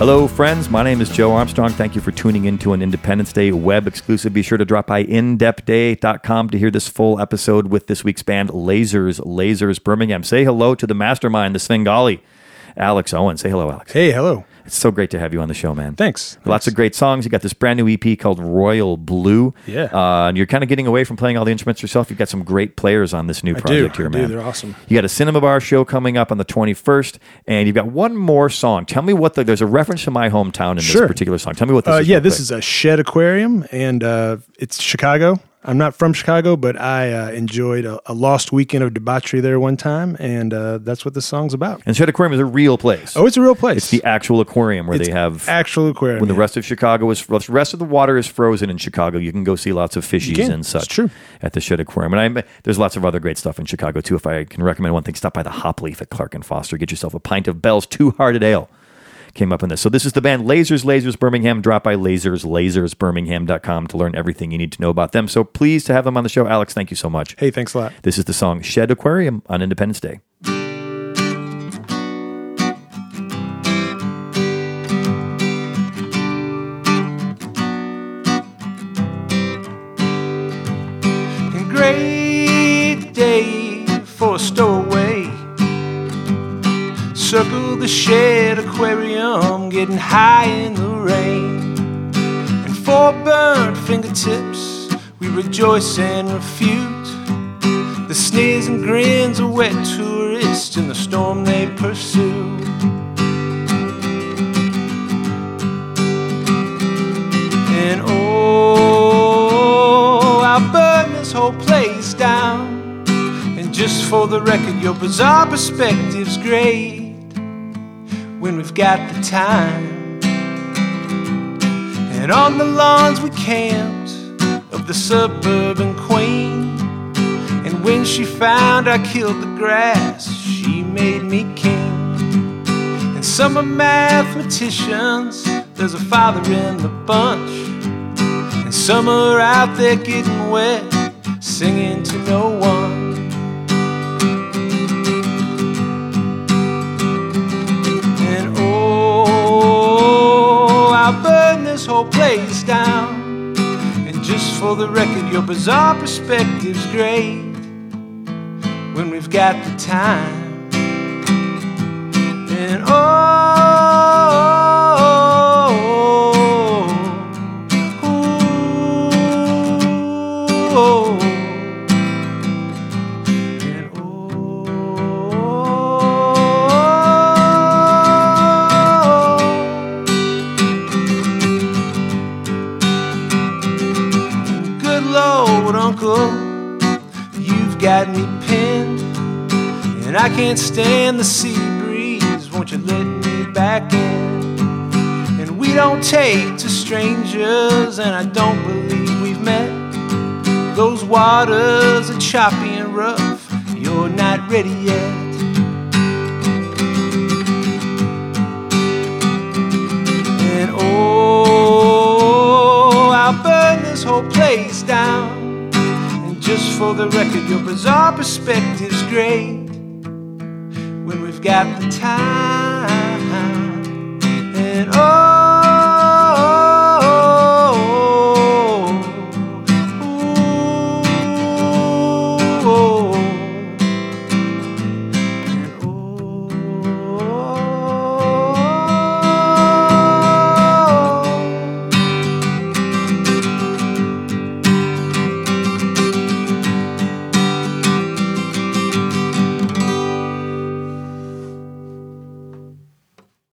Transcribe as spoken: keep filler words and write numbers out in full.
Hello, friends. My name is Joe Armstrong. Thank you for tuning in to an Independence Day web exclusive. Be sure to drop by in depth day dot com to hear this full episode with this week's band, Lasers, Lasers Birmingham. Say hello to the mastermind, the Svengali, Alex Owen. Say hello, Alex. Hey, hello. It's so great to have you on the show, man. Thanks. Lots Thanks. of great songs. You got this brand new E P called Royal Blue. Yeah. Uh, and you're kind of getting away from playing all the instruments yourself. You've got some great players on this new I project do. here, I man. do. They're awesome. You got a Cinema Bar show coming up on the twenty-first, and you've got one more song. Tell me what the, there's a reference to my hometown in Sure. this particular song. Tell me what this Uh, is. yeah, real this quick. is a Shed Aquarium, and uh, it's Chicago. I'm not from Chicago, but I uh, enjoyed a, a lost weekend of debauchery there one time, and uh, that's what this song's about. And Shed Aquarium is a real place. Oh, it's a real place. It's the actual aquarium where It's they have actual aquarium. when the yeah. rest of Chicago is the rest of the water is frozen in Chicago. You can go see lots of fishies can. and such. It's true. At the Shed Aquarium, and I there's lots of other great stuff in Chicago too. If I can recommend one thing, stop by the Hop Leaf at Clark and Foster. Get yourself a pint of Bell's Two Hearted Ale. Came up in this. So this is the band Lasers, Lasers Birmingham. Drop by lasers, lasers birmingham dot com to learn everything you need to know about them. So pleased to have them on the show. Alex, thank you so much. Hey, thanks a lot. This is the song Shed Aquarium on Independence Day. Great day for a stowaway. Circle the Shed Aquarium, getting high in the rain. And for burnt fingertips, we rejoice and refute the sneers and grins of wet tourists in the storm they pursue. And oh, I'll burn this whole place down. And just for the record, your bizarre perspective's great when we've got the time. And on the lawns we camped of the suburban queen. And when she found I killed the grass, she made me king. And some are mathematicians, there's a father in the bunch. And some are out there getting wet, singing to no one. And oh, I'll burn this whole place down. And just for the record, your bizarre perspective's great when we've got the time. And oh, oh, and oh, good Lord, Uncle, you've got me pinned, and I can't stand the sea breeze. Won't you let me back in? And we don't take to strangers, and I don't believe we've met. Those waters are choppy and rough, you're not ready yet. And oh, I'll burn this whole place down. And just for the record, your bizarre perspective's great when we've got the time.